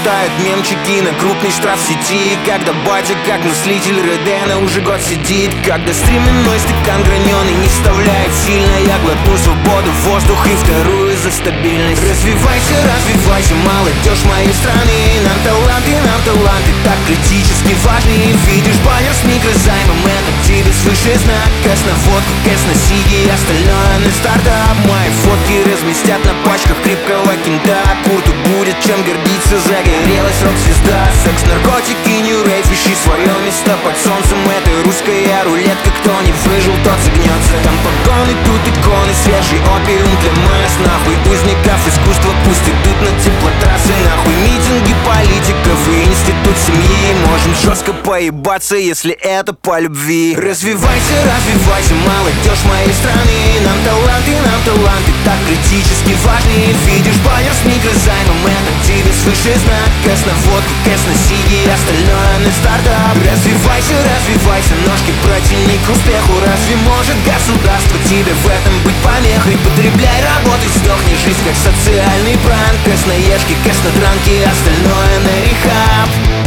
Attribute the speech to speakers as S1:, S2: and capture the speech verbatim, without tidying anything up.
S1: летают мемчики на крупный штраф в сети. Когда батя, как мыслитель Редена, уже год сидит. Когда стременной стакан граненый не вставляет сильно, я глотну свободу, воздух и вторую за стабильность. Развивайся, развивайся, молодежь моей страны. Нам таланты, нам таланты так критически важны. Видишь баннер с микрозаймом, это тебе свыше знак. Кэш на водку, кэш на сиги, остальное на стартап. Мои фотки разместят на пачках крепкого кента. Курту будет чем гордиться, загорелась рок-звезда. Секс, наркотики, нью рейв, ищи свое место под солнцем. Это русская рулетка, кто не выжил, тот загнется. Там погоны, тут иконы, свежий опиум для масс. Нахуй узников искусства, пусть идут на теплотрассы. Нахуй митинги политиков и институт семьи. Можем жестко поебаться, если это по любви. Развивайся, развивайся, молодежь моей страны. Нам таланты, нам таланты так критически важны. Видишь баннер с микрозаймом, это тебе свыше знак. Кэш на водку, кэш на сиги, остальное на стартап. Развивайся, развивайся, ножки протяни к успеху. Разве может государство тебе в этом быть помехой? Потребляй, работай, сдохни, жизнь как социальный пранк. Кэш на ешки, кэш на дранки, остальное на рехаб.